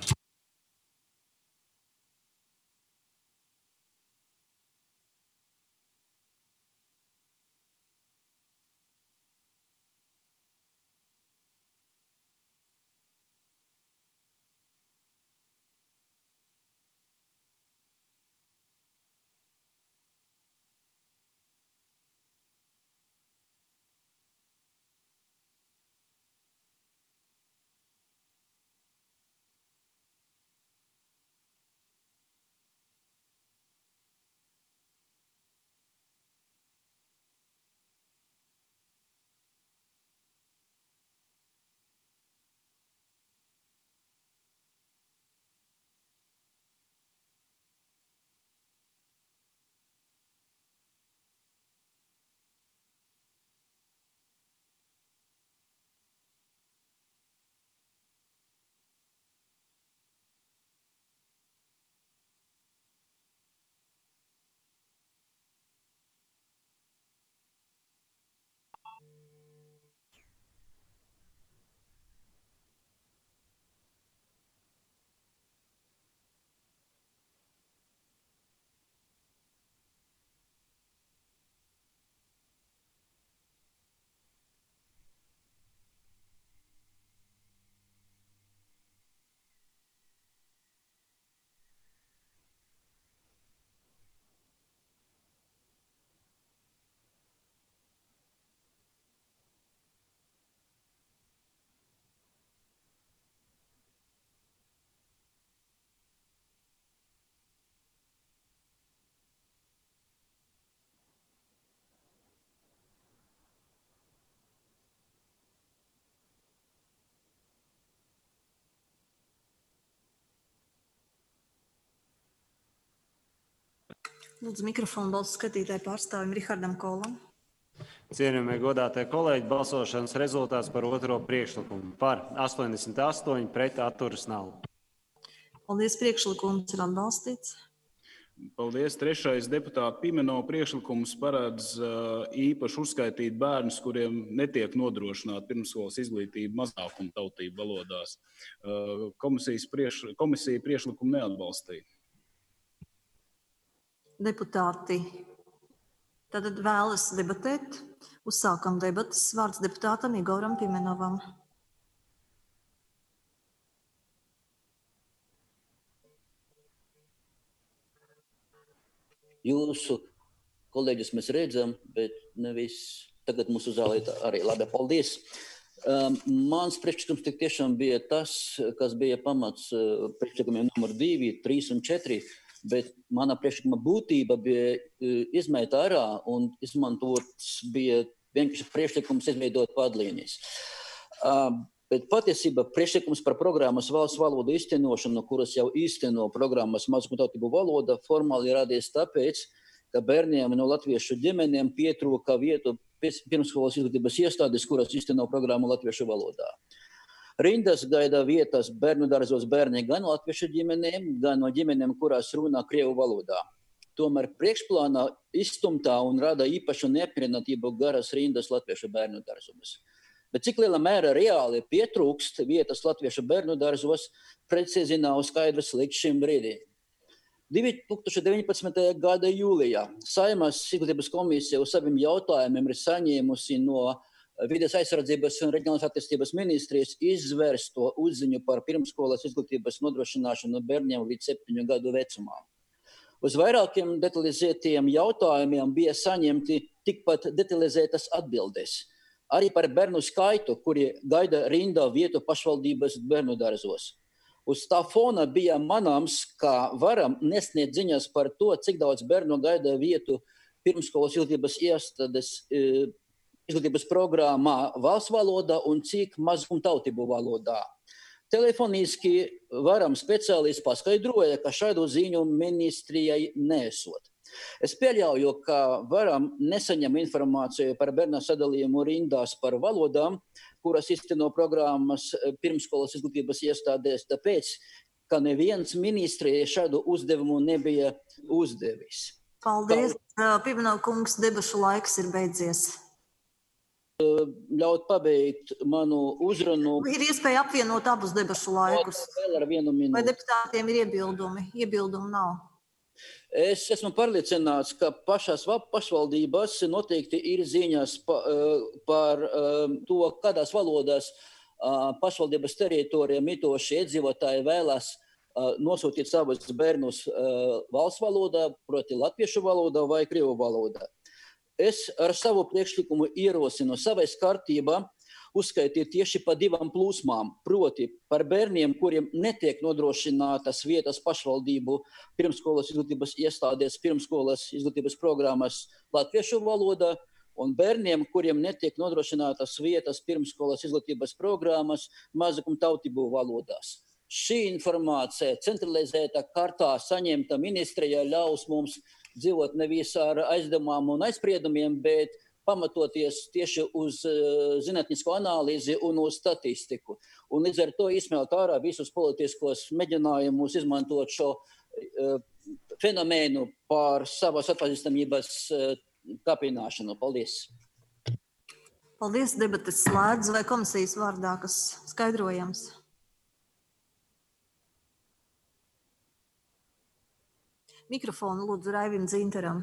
Lūdzu, mikrofonu balsu skatītāju pārstāvim Rihardam Kolam.
Cienījamie godātie kolēģi, balsošanas rezultāts par otro priekšlikumu. Par astoņdesmit astoņi, pret atturas nav.
Paldies, priekšlikums ir atbalstīts.
Paldies. Trešais deputāta Pimeno priekšlikums paredz īpaši uzskaitīt bērnus, kuriem netiek nodrošināta pirmsskolas izglītība mazākuma tautību valodās. Komisijas priekš, komisija priekšlikumu neatbalstīja.
Deputāti tātad vēlas debatēt. Uzsākam debatas. Vārds deputātam Igoram Pimenovam.
Jūsu kolēģus mēs redzam, bet nevis tagad mūsu zālē arī. Labi, paldies. Um, mans priekšlikums tik tiešām bija tas, kas bija pamats uh, priekšlikumiem numur divi, trīs un četri. Bet mana priekšlikuma būtība bija izmēta ārā un izmantots bija vienkārši priekšlikums izveidot vadlīnijas. Uh, bet patiesībā priekšlikums par programmas valsts valodu īstenošanu, kuras jau īsteno programmas mazākumu tautību valoda, formāli radies tāpēc, ka bērniem no latviešu ģimenēm pietrūka vietu pirmsskolas izglītības iestādes, kuras īsteno programmu latviešu valodā. Rindas gaida vietas bērnu dārzos bērni gan latviešu ģimenēm, gan no ģimenēm, kurās runā krievu valodā. Tomēr priekšplānā izstumtā un rada īpašu neapmierinātību garas rindas latviešu bērnu dārzos. Bet cik lielā mērā reāli pietrūkst vietas latviešu bērnu dārzos, precīzi nav skaidrs līdz šim brīdim. divi tūkstoši deviņpadsmitajā gada jūlijā Saeimas izglītības komisija uz saviem jautājumiem ir saņēmusi no Vides aizsardzības un reģionālās attīstības ministrijas izvērsto uzziņu par pirmsskolas izglītības nodrošināšanu bērniem līdz septiņu gadu vecumā. Uz vairākiem detalizētiem jautājumiem bija saņemti tikpat detalizētas atbildes. arī par bērnu skaitu, kuri gaida rindā vietu pašvaldības bērnu dārzos. Uz tā fona bija manāms, ka varam nesniegt ziņas par to, cik daudz bērnu gaida vietu pirmskolas izglītības iestādes izglītības programmā valsts valodā un cik mazumtautību valodā. Telefoniski varam speciālisti paskaidroja, ka šādu ziņu ministrijai nesot. Es pieļauju, ka varam nesaņem informāciju par bērnu sadalījumu rindās par valodām, kuras izteno programmas pirmskolas izglītības iestādēs, tāpēc, ka neviens ministrijai šādu uzdevumu nebija uzdevis.
Paldies, Pimenov kungs, debašu laiks ir beidzies.
Ļaut pabeigt manu uzrunu.
Ir iespēja apvienot abus debašu laikus.
Vēl ar vienu minūti.
Vai deputātiem ir iebildumi? Iebildumu nav.
Es esmu pārliecināts, ka pašās pašvaldībās noteikti ir ziņas pa, par to, kādās valodās pašvaldības teritorijā mitošie iedzīvotāji vēlas nosūtīt savus bērnus valsts valodā, proti latviešu valodā vai krievu valodā. Es ar savu priekšlikumu ierosinu savais kārtībā uzskaitīt tieši pa divām plūsmām, proti par bērniem, kuriem netiek nodrošinātas vietas pašvaldību pirmskolas izglītības iestādēs, pirmskolas izglītības programmas latviešu valodā, un bērniem, kuriem netiek nodrošinātas vietas pirmskolas izglītības programmas mazākumtautību valodās. Šī informācija centralizēta kārtā saņemta ministrijā ļaus mums dzīvot nevis ar aizdomām un aizspriedumiem, bet pamatoties tieši uz zinātnisko analīzi un uz statistiku. Un līdz ar to izsmelt ārā visus politiskos mēģinājumus izmantot šo fenomēnu par savas atpazīstamības kāpināšanu. Paldies!
Paldies, debates slēdz. Vai komisijas vārdā, kas skaidrojams? Mikrofonu lūdzu Raivim Dzintaram.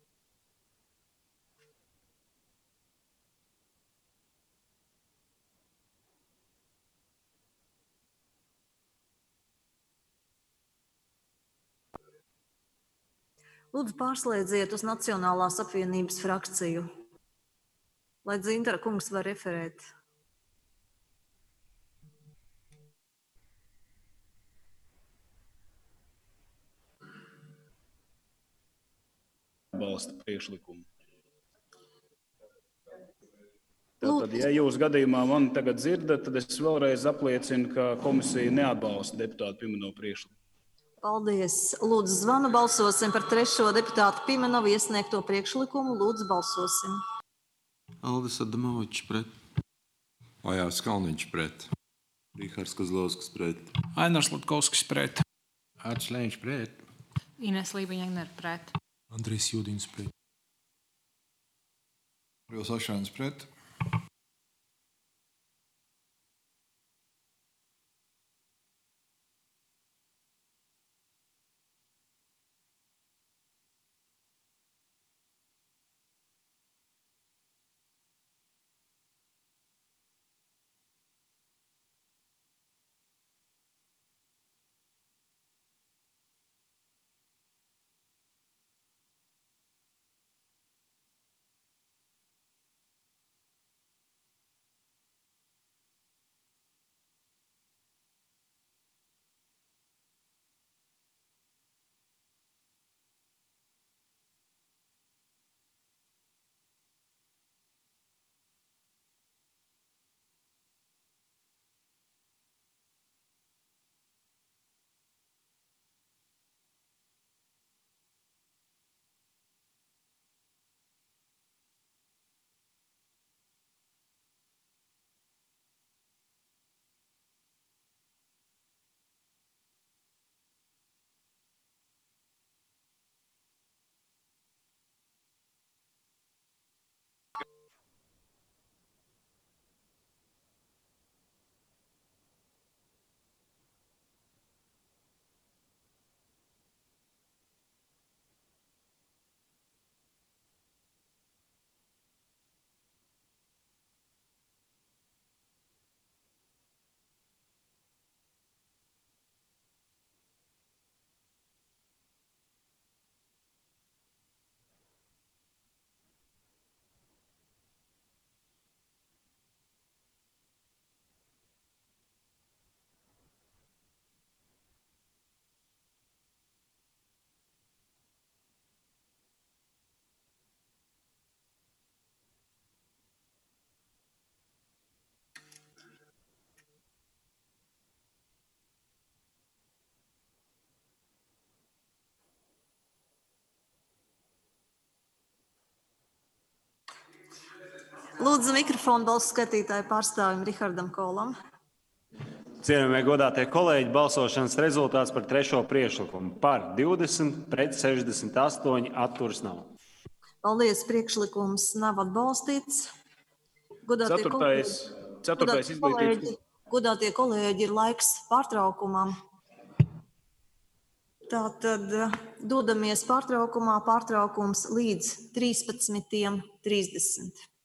Lūdzu pārslēdziet uz Nacionālās apvienības frakciju, lai Dzintara kungs var referēt.
Balsta priekšlikumu. Tātad, ja jūs gadījumā mani tagad dzirdat, tad es vēlreiz apliecinu, ka komisija neatbalsta deputātu Pimenova priekšlikumu.
Paldies. Lūdzu, zvanu balsosim par trešo deputātu Pimenovu iesniegto priekšlikumu. Lūdzu, balsosim.
Aldis Adamovičs pret.
Ojārs Kalniņš pret.
Rihards Kazlauskas pret.
Ainars Latkovskis pret.
Arts Lēņš pret.
Ines Lība-Jegner pret.
Andrejs Jūdins pret.
Arvils Ašrāns pret.
Lūdzu mikrofonu balsu skaitītāju pārstāvim Rihardam Kolam.
Cienījamie godātie kolēģi, balsošanas rezultāts par trešo priekšlikumu. Par divdesmit, pret sešdesmit astoņi, atturas nav.
Paldies, priekšlikums nav atbalstīts. Godātie
Ceturtais, ceturtais
godātie
izglītības.
kolēģi, godātie kolēģi, ir laiks pārtraukumam. Tātad dodamies pārtraukumā, pārtraukums līdz trīspadsmitajam trīsdesmit.